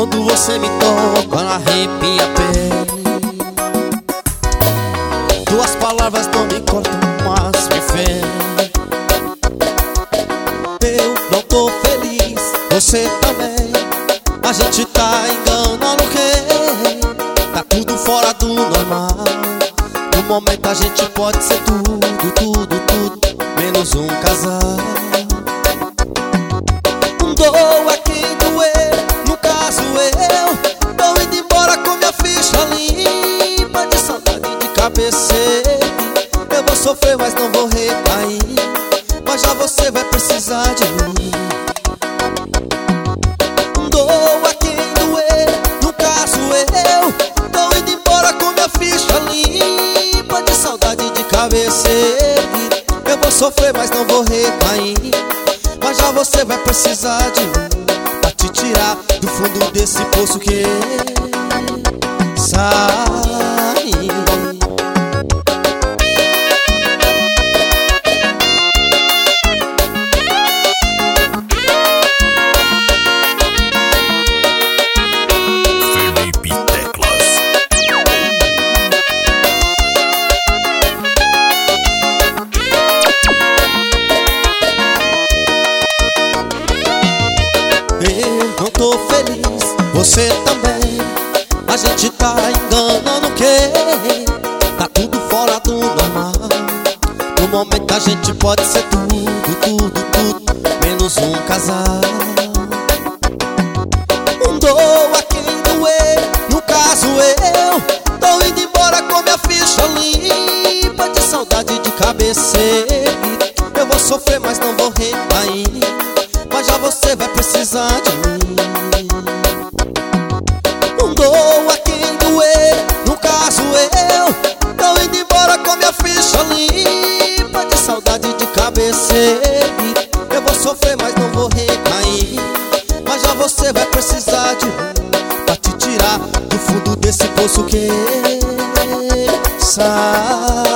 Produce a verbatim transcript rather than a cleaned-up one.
Quando você me toca, arrepia a pele. Tuas palavras não me cortam, mas me ferem. Eu não tô feliz, você também. A gente tá enganando quem? Tá tudo fora do normal. No momento a gente pode ser tudo, tudo, tudo, menos um casal. Dou a quem doer, no caso eu. Tô indo embora com minha ficha limpa, de saudade de cabeceira. Eu vou sofrer, mas não vou recair. Mas já você vai precisar de mim. Dou a quem doer, no caso eu. Tô indo embora com minha ficha limpa, de saudade de cabeceira. Eu vou sofrer, mas não vou recair. Mas já você vai precisar de mim pra te tirar do fundo desse poço que sai. Felipe Teclas. Eu não tô feliz, você também. A gente tá enganando quem? Tá tudo fora do normal. No momento a gente pode ser tudo, tudo, tudo, menos um casal. Dou a quem doer, no caso eu. Tô indo embora com minha ficha limpa, de saudade de cabeceira. Eu vou sofrer, mas não vou recair. Mas já você vai precisar de mim. Dou a quem doer, no caso eu. Tô indo embora com minha ficha limpa, de saudade de cabeceira. Eu vou sofrer, mas não vou recair. Mas já você vai precisar de mim pra te tirar do fundo desse poço que sai.